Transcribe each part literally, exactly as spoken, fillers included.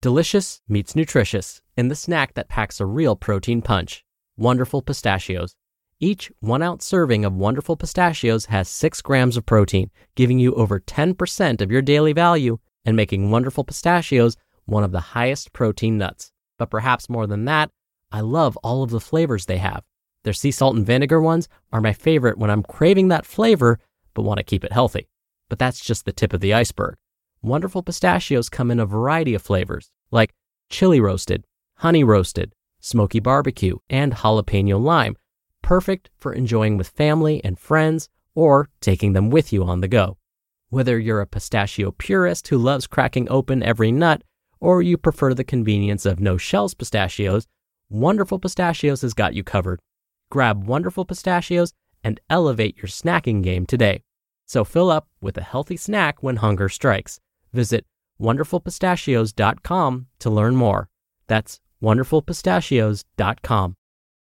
Delicious meets nutritious in the snack that packs a real protein punch. Wonderful Pistachios. Each one-ounce serving of Wonderful Pistachios has six grams of protein, giving you over ten percent of your daily value and making Wonderful Pistachios one of the highest protein nuts. But perhaps more than that, I love all of the flavors they have. Their sea salt and vinegar ones are my favorite when I'm craving that flavor but want to keep it healthy. But that's just the tip of the iceberg. Wonderful Pistachios come in a variety of flavors, like chili roasted, honey roasted, smoky barbecue, and jalapeno lime, perfect for enjoying with family and friends or taking them with you on the go. Whether you're a pistachio purist who loves cracking open every nut, or you prefer the convenience of no-shells pistachios, Wonderful Pistachios has got you covered. Grab Wonderful Pistachios and elevate your snacking game today. So fill up with a healthy snack when hunger strikes. Visit wonderful pistachios dot com to learn more. That's wonderful pistachios dot com.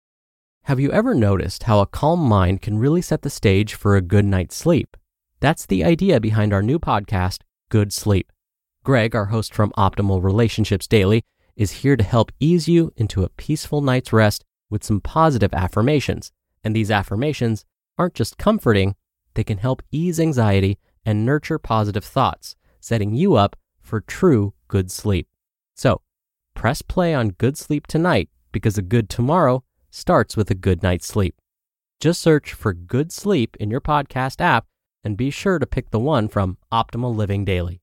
Have you ever noticed how a calm mind can really set the stage for a good night's sleep? That's the idea behind our new podcast, Good Sleep. Greg, our host from Optimal Relationships Daily, is here to help ease you into a peaceful night's rest with some positive affirmations. And these affirmations aren't just comforting, they can help ease anxiety and nurture positive thoughts, setting you up for true good sleep. So, press play on Good Sleep tonight because a good tomorrow starts with a good night's sleep. Just search for Good Sleep in your podcast app and be sure to pick the one from Optimal Living Daily.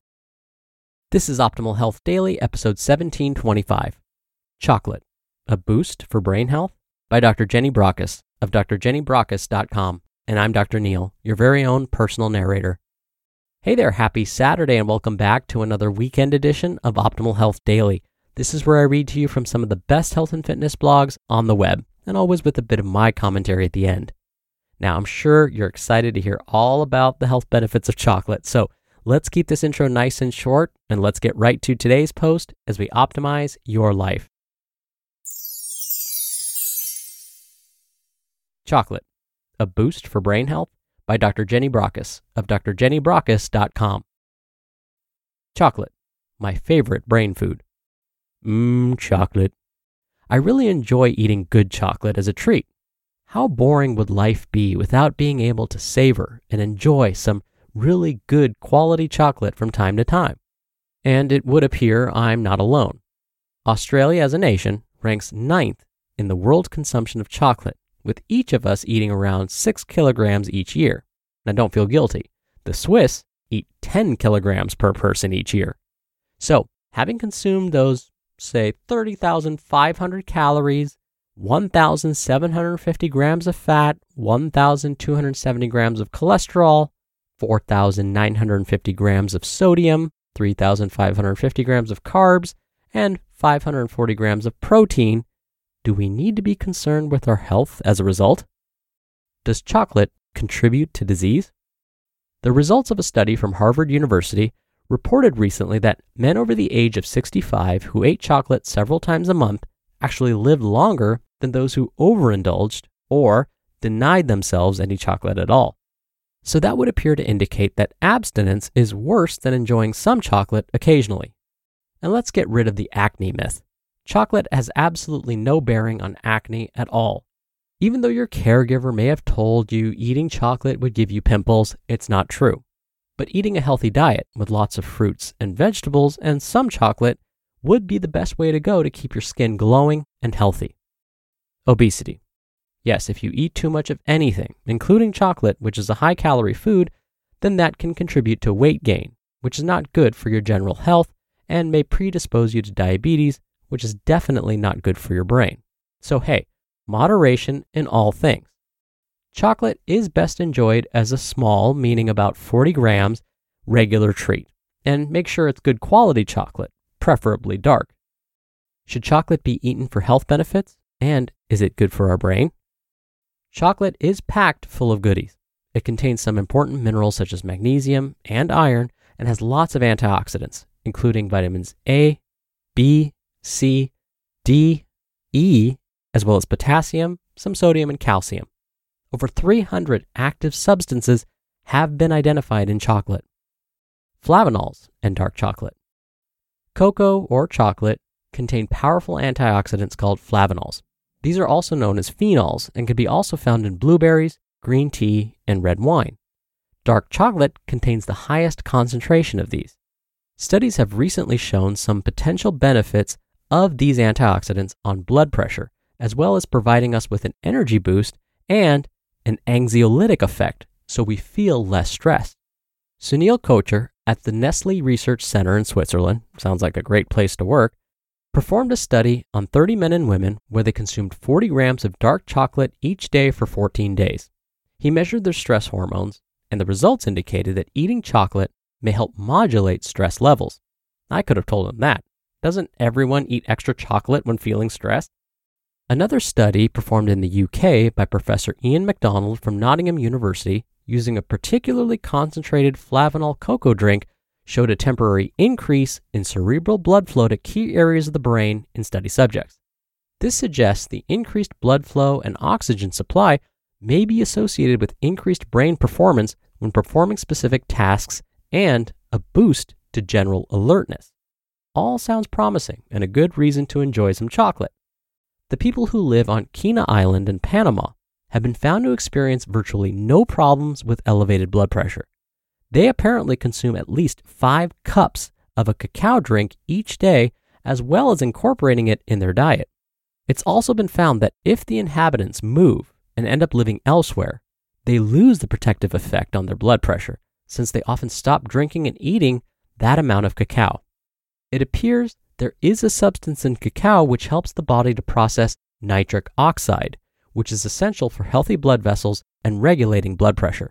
This is Optimal Health Daily, episode seventeen twenty-five. Chocolate, a boost for brain health? By Doctor Jenny Brockis of d r jenny brockis dot com. And I'm Doctor Neil, your very own personal narrator. Hey there, happy Saturday and welcome back to another weekend edition of Optimal Health Daily. This is where I read to you from some of the best health and fitness blogs on the web, and always with a bit of my commentary at the end. Now, I'm sure you're excited to hear all about the health benefits of chocolate, so let's keep this intro nice and short, and let's get right to today's post as we optimize your life. Chocolate, a boost for brain health? By Doctor Jenny Brockis of d r jenny brockis dot com. Chocolate, my favorite brain food. Mmm, chocolate. I really enjoy eating good chocolate as a treat. How boring would life be without being able to savor and enjoy some really good quality chocolate from time to time? And it would appear I'm not alone. Australia as a nation ranks ninth in the world consumption of chocolate, with each of us eating around six kilograms each year. Now don't feel guilty. The Swiss eat ten kilograms per person each year. So, having consumed those, say, thirty thousand five hundred calories, one thousand seven hundred fifty grams of fat, one thousand two hundred seventy grams of cholesterol, four thousand nine hundred fifty grams of sodium, three thousand five hundred fifty grams of carbs, and five hundred forty grams of protein, do we need to be concerned with our health as a result? Does chocolate contribute to disease? The results of a study from Harvard University reported recently that men over the age of sixty-five who ate chocolate several times a month actually lived longer than those who overindulged or denied themselves any chocolate at all. So that would appear to indicate that abstinence is worse than enjoying some chocolate occasionally. And let's get rid of the acne myth. Chocolate has absolutely no bearing on acne at all. Even though your caregiver may have told you eating chocolate would give you pimples, it's not true. But eating a healthy diet with lots of fruits and vegetables and some chocolate would be the best way to go to keep your skin glowing and healthy. Obesity. Yes, if you eat too much of anything, including chocolate, which is a high-calorie food, then that can contribute to weight gain, which is not good for your general health and may predispose you to diabetes, which is definitely not good for your brain. So hey, moderation in all things. Chocolate is best enjoyed as a small, meaning about forty grams, regular treat. And make sure it's good quality chocolate, preferably dark. Should chocolate be eaten for health benefits? And is it good for our brain? Chocolate is packed full of goodies. It contains some important minerals such as magnesium and iron and has lots of antioxidants, including vitamins A, B, C, D, E, as well as potassium, some sodium, and calcium. Over three hundred active substances have been identified in chocolate. Flavonols and dark chocolate. Cocoa or chocolate contain powerful antioxidants called flavonols. These are also known as phenols and can be also found in blueberries, green tea, and red wine. Dark chocolate contains the highest concentration of these. Studies have recently shown some potential benefits of these antioxidants on blood pressure, as well as providing us with an energy boost and an anxiolytic effect, so we feel less stressed. Sunil Kochhar at the Nestle Research Center in Switzerland, sounds like a great place to work, performed a study on thirty men and women where they consumed forty grams of dark chocolate each day for fourteen days. He measured their stress hormones, and the results indicated that eating chocolate may help modulate stress levels. I could have told him that. Doesn't everyone eat extra chocolate when feeling stressed? Another study performed in the U K by Professor Ian MacDonald from Nottingham University using a particularly concentrated flavanol cocoa drink showed a temporary increase in cerebral blood flow to key areas of the brain in study subjects. This suggests the increased blood flow and oxygen supply may be associated with increased brain performance when performing specific tasks and a boost to general alertness. All sounds promising and a good reason to enjoy some chocolate. The people who live on Kena Island in Panama have been found to experience virtually no problems with elevated blood pressure. They apparently consume at least five cups of a cacao drink each day, as well as incorporating it in their diet. It's also been found that if the inhabitants move and end up living elsewhere, they lose the protective effect on their blood pressure, since they often stop drinking and eating that amount of cacao. It appears there is a substance in cacao which helps the body to process nitric oxide, which is essential for healthy blood vessels and regulating blood pressure.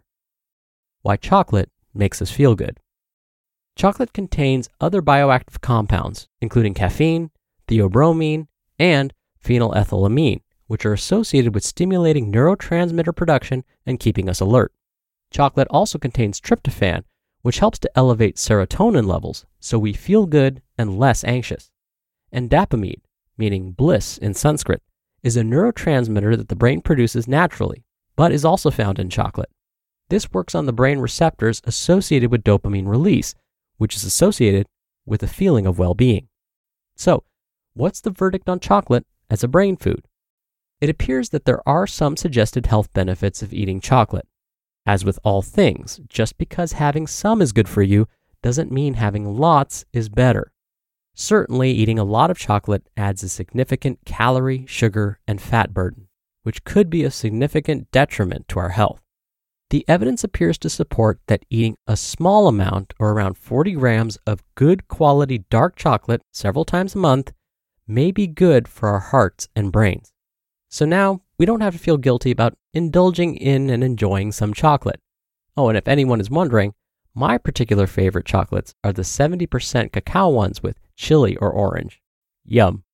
Why chocolate makes us feel good. Chocolate contains other bioactive compounds, including caffeine, theobromine, and phenylethylamine, which are associated with stimulating neurotransmitter production and keeping us alert. Chocolate also contains tryptophan, which helps to elevate serotonin levels so we feel good and less anxious. And dopamine, meaning bliss in Sanskrit, is a neurotransmitter that the brain produces naturally, but is also found in chocolate. This works on the brain receptors associated with dopamine release, which is associated with a feeling of well-being. So, what's the verdict on chocolate as a brain food? It appears that there are some suggested health benefits of eating chocolate. As with all things, just because having some is good for you doesn't mean having lots is better. Certainly, eating a lot of chocolate adds a significant calorie, sugar, and fat burden, which could be a significant detriment to our health. The evidence appears to support that eating a small amount, or around forty grams of good quality dark chocolate several times a month, may be good for our hearts and brains. So now, we don't have to feel guilty about indulging in and enjoying some chocolate. Oh, and if anyone is wondering, my particular favorite chocolates are the seventy percent cacao ones with chili or orange. Yum.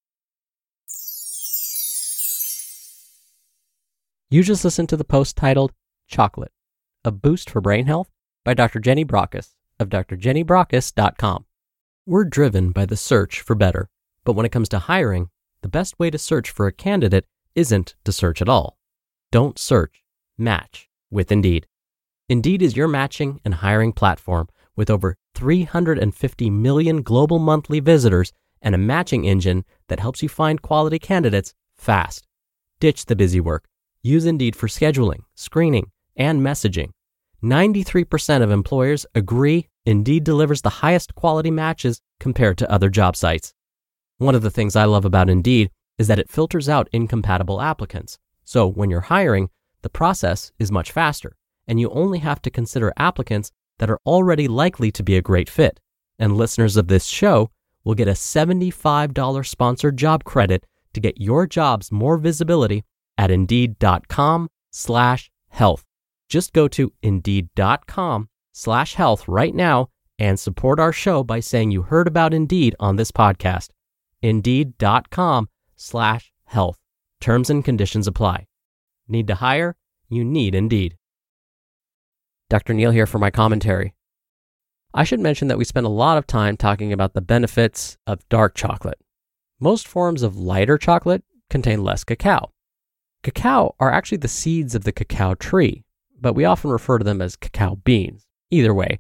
You just listened to the post titled Chocolate, a Boost for Brain Health by Doctor Jenny Brockis of D R jenny brockis dot com. We're driven by the search for better, but when it comes to hiring, the best way to search for a candidate isn't to search at all. Don't search, match with Indeed. Indeed is your matching and hiring platform with over three hundred fifty million global monthly visitors and a matching engine that helps you find quality candidates fast. Ditch the busy work. Use Indeed for scheduling, screening, and messaging. ninety-three percent of employers agree Indeed delivers the highest quality matches compared to other job sites. One of the things I love about Indeed is that it filters out incompatible applicants. So when you're hiring, the process is much faster, and you only have to consider applicants that are already likely to be a great fit. And listeners of this show will get a seventy-five dollars sponsored job credit to get your jobs more visibility at indeed.com slash health. Just go to indeed.com slash health right now and support our show by saying you heard about Indeed on this podcast. Indeed.com slash health. Terms and conditions apply. Need to hire? You need Indeed. Doctor Neal here for my commentary. I should mention that we spend a lot of time talking about the benefits of dark chocolate. Most forms of lighter chocolate contain less cacao. Cacao are actually the seeds of the cacao tree, but we often refer to them as cacao beans. Either way,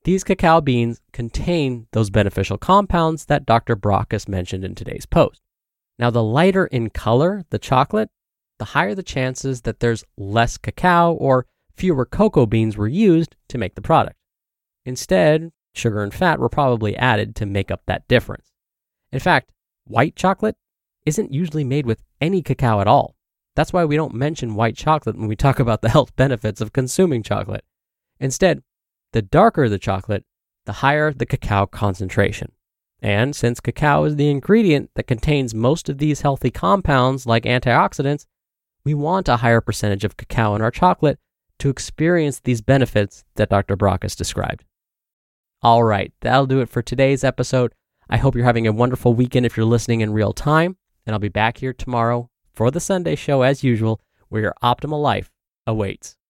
these cacao beans contain those beneficial compounds that Doctor Brockes mentioned in today's post. Now, the lighter in color the chocolate, the higher the chances that there's less cacao or fewer cocoa beans were used to make the product. Instead, sugar and fat were probably added to make up that difference. In fact, white chocolate isn't usually made with any cacao at all. That's why we don't mention white chocolate when we talk about the health benefits of consuming chocolate. Instead, the darker the chocolate, the higher the cacao concentration. And since cacao is the ingredient that contains most of these healthy compounds like antioxidants, we want a higher percentage of cacao in our chocolate to experience these benefits that Doctor Brockes described. All right, that'll do it for today's episode. I hope you're having a wonderful weekend if you're listening in real time, and I'll be back here tomorrow for the Sunday show as usual, where your optimal life awaits.